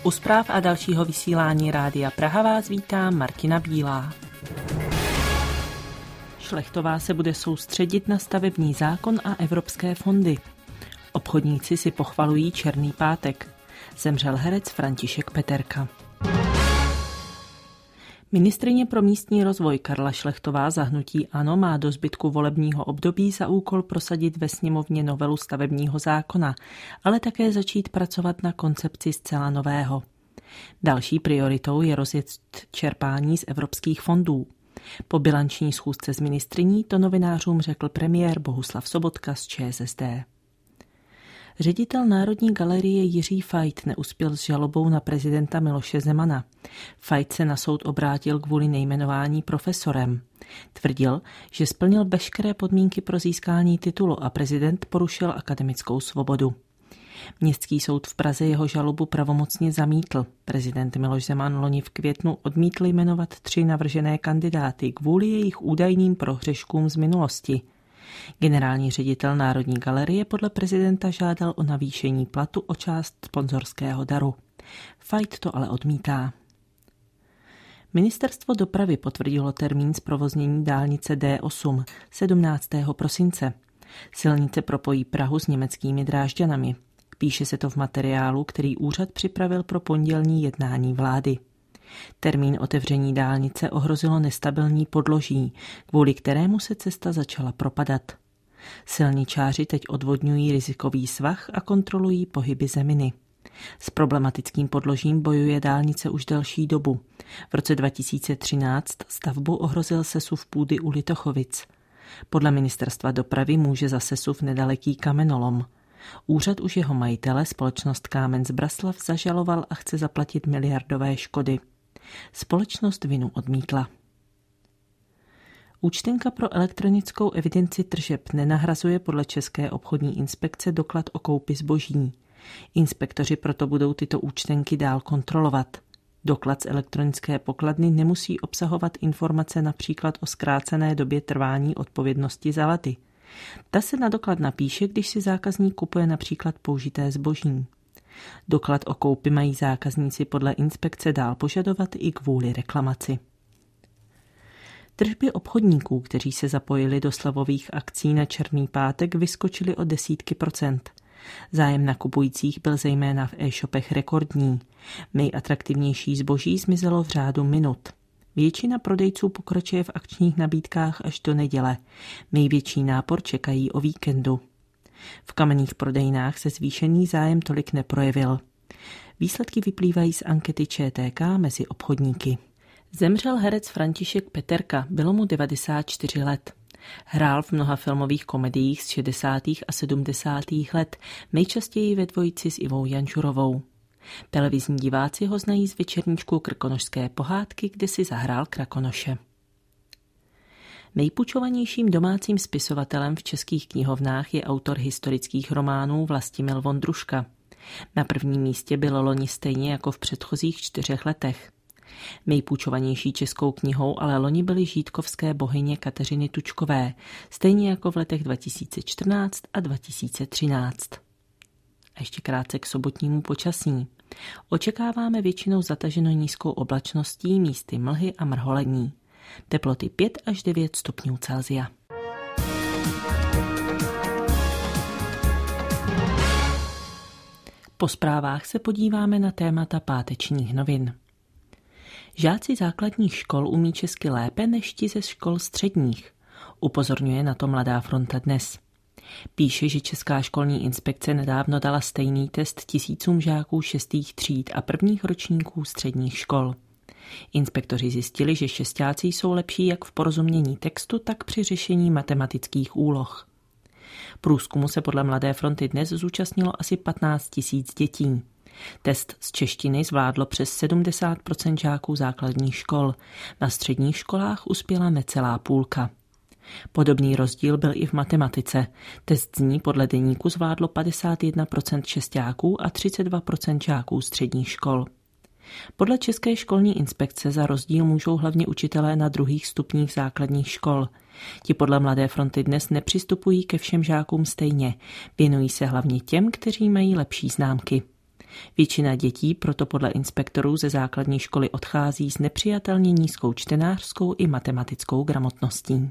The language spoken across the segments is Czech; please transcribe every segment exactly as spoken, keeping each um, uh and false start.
U zpráv a dalšího vysílání Rádia Praha vás vítá Martina Bílá. Šlechtová se bude soustředit na stavební zákon a evropské fondy. Obchodníci si pochvalují Černý pátek. Zemřel herec František Peterka. Ministryně pro místní rozvoj Karla Šlechtová za hnutí ANO má do zbytku volebního období za úkol prosadit ve sněmovně novelu stavebního zákona, ale také začít pracovat na koncepci zcela nového. Další prioritou je rozjet čerpání z evropských fondů. Po bilanční schůzce s ministryní to novinářům řekl premiér Bohuslav Sobotka z ČSSD. Ředitel Národní galerie Jiří Fajt neuspěl s žalobou na prezidenta Miloše Zemana. Fajt se na soud obrátil kvůli nejmenování profesorem. Tvrdil, že splnil veškeré podmínky pro získání titulu a prezident porušil akademickou svobodu. Městský soud v Praze jeho žalobu pravomocně zamítl. Prezident Miloš Zeman loni v květnu odmítl jmenovat tři navržené kandidáty kvůli jejich údajným prohřeškům z minulosti. Generální ředitel Národní galerie podle prezidenta žádal o navýšení platu o část sponzorského daru. Fajt to ale odmítá. Ministerstvo dopravy potvrdilo termín zprovoznění dálnice D osm sedmnáctého prosince. Silnice propojí Prahu s německými Drážďanami. Píše se to v materiálu, který úřad připravil pro pondělní jednání vlády. Termín otevření dálnice ohrozilo nestabilní podloží, kvůli kterému se cesta začala propadat. Silničáři teď odvodňují rizikový svah a kontrolují pohyby zeminy. S problematickým podložím bojuje dálnice už delší dobu. V roce dva tisíce třináct stavbu ohrozil sesuv půdy u Litochovic. Podle ministerstva dopravy může za sesuv nedaleký kamenolom. Úřad už jeho majitele, společnost Kámen z Braslav, zažaloval a chce zaplatit miliardové škody. Společnost vinu odmítla. Účtenka pro elektronickou evidenci tržeb nenahrazuje podle České obchodní inspekce doklad o koupi zboží. Inspektoři proto budou tyto účtenky dál kontrolovat. Doklad z elektronické pokladny nemusí obsahovat informace například o zkrácené době trvání odpovědnosti za laty. Ta se na doklad napíše, když si zákazník kupuje například použité zboží. Doklad o koupi mají zákazníci podle inspekce dál požadovat i kvůli reklamaci. Tržby obchodníků, kteří se zapojili do slevových akcí na Černý pátek, vyskočily o desítky procent. Zájem nakupujících byl zejména v e-shopech rekordní. Nejatraktivnější zboží zmizelo v řádu minut. Většina prodejců pokračuje v akčních nabídkách až do neděle. Největší nápor čekají o víkendu. V kamenných prodejnách se zvýšený zájem tolik neprojevil. Výsledky vyplývají z ankety ČTK mezi obchodníky. Zemřel herec František Peterka, bylo mu devadesát čtyři let. Hrál v mnoha filmových komediích z šedesátých a sedmdesátých let, nejčastěji ve dvojici s Ivou Jančurovou. Televizní diváci ho znají z večerníčku Krkonošské pohádky, kde si zahrál Krakonoše. Nejpučovanějším domácím spisovatelem v českých knihovnách je autor historických románů Vlastimil Vondruška. Na prvním místě bylo loni stejně jako v předchozích čtyřech letech. Nejpůjčovanější českou knihou ale loni byly Žítkovské bohyně Kateřiny Tučkové, stejně jako v letech dva tisíce čtrnáct a dva tisíce třináct. A ještě krátce k sobotnímu počasí. Očekáváme většinou zataženo nízkou oblačností, místy mlhy a mrholení. Teploty pět až devět stupňů Celsia. Po zprávách se podíváme na témata pátečních novin. Žáci základních škol umí česky lépe než ti ze škol středních. Upozorňuje na to Mladá fronta dnes. Píše, že Česká školní inspekce nedávno dala stejný test tisícům žáků šestých tříd a prvních ročníků středních škol. Inspektoři zjistili, že šestáci jsou lepší jak v porozumění textu, tak při řešení matematických úloh. Průzkumu se podle Mladé fronty dnes zúčastnilo asi patnáct tisíc dětí. Test z češtiny zvládlo přes sedmdesát procent žáků základních škol. Na středních školách uspěla necelá půlka. Podobný rozdíl byl i v matematice. Test z ní podle deníku zvládlo padesát jedna procent šestáků a třicet dva procent žáků středních škol. Podle České školní inspekce za rozdíl můžou hlavně učitelé na druhých stupních základních škol. Ti podle Mladé fronty dnes nepřistupují ke všem žákům stejně. Věnují se hlavně těm, kteří mají lepší známky. Většina dětí proto podle inspektorů ze základní školy odchází s nepřijatelně nízkou čtenářskou i matematickou gramotností.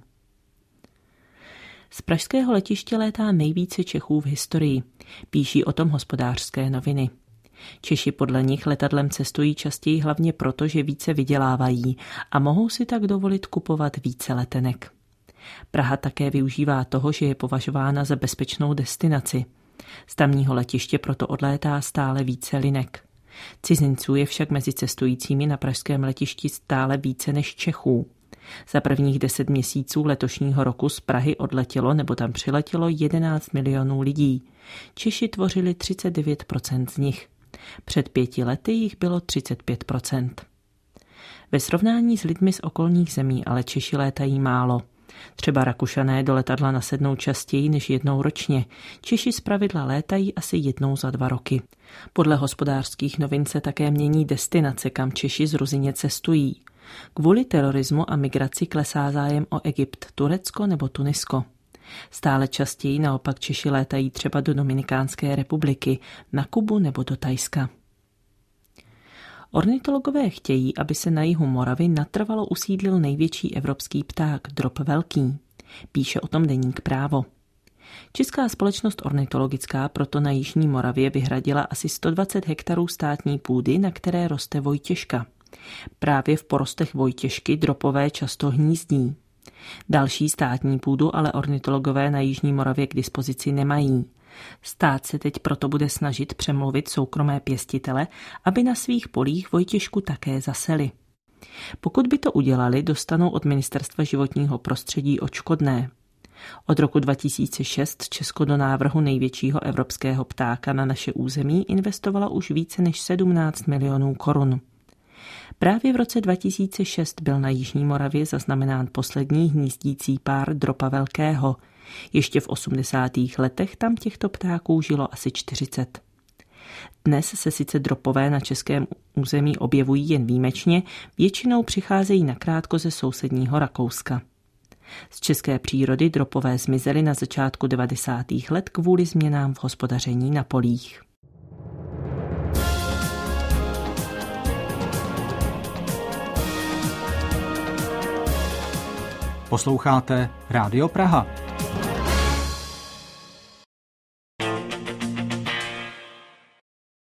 Z pražského letiště létá nejvíce Čechů v historii. Píší o tom Hospodářské noviny. Češi podle nich letadlem cestují častěji hlavně proto, že více vydělávají a mohou si tak dovolit kupovat více letenek. Praha také využívá toho, že je považována za bezpečnou destinaci. Z tamního letiště proto odlétá stále více linek. Cizinců je však mezi cestujícími na pražském letišti stále více než Čechů. Za prvních deset měsíců letošního roku z Prahy odletělo nebo tam přiletělo jedenáct milionů lidí. Češi tvořili třicet devět procent z nich. Před pěti lety jich bylo třicet pět procent. Ve srovnání s lidmi z okolních zemí ale Češi létají málo. Třeba Rakušané do letadla nasednou častěji než jednou ročně. Češi zpravidla létají asi jednou za dva roky. Podle Hospodářských novin se také mění destinace, kam Češi z Ruzině cestují. Kvůli terorismu a migraci klesá zájem o Egypt, Turecko nebo Tunisko. Stále častěji naopak Češi létají třeba do Dominikánské republiky, na Kubu nebo do Thajska. Ornitologové chtějí, aby se na jihu Moravy natrvalo usídlil největší evropský pták, drop velký. Píše o tom deník Právo. Česká společnost ornitologická proto na jižní Moravě vyhradila asi sto dvacet hektarů státní půdy, na které roste vojtěžka. Právě v porostech vojtěžky dropové často hnízdí. Další státní půdu ale ornitologové na jižní Moravě k dispozici nemají. Stát se teď proto bude snažit přemluvit soukromé pěstitele, aby na svých polích vojtěžku také zaseli. Pokud by to udělali, dostanou od Ministerstva životního prostředí odškodné. Od roku dva tisíce šest Česko do návrhu největšího evropského ptáka na naše území investovalo už více než sedmnáct milionů korun. Právě v roce dva tisíce šest byl na jižní Moravě zaznamenán poslední hnízdící pár dropa velkého. Ještě v osmdesátých letech tam těchto ptáků žilo asi čtyřicet. Dnes se sice dropové na českém území objevují jen výjimečně, většinou přicházejí nakrátko ze sousedního Rakouska. Z české přírody dropové zmizely na začátku devadesátých let kvůli změnám v hospodaření na polích. Posloucháte Rádio Praha.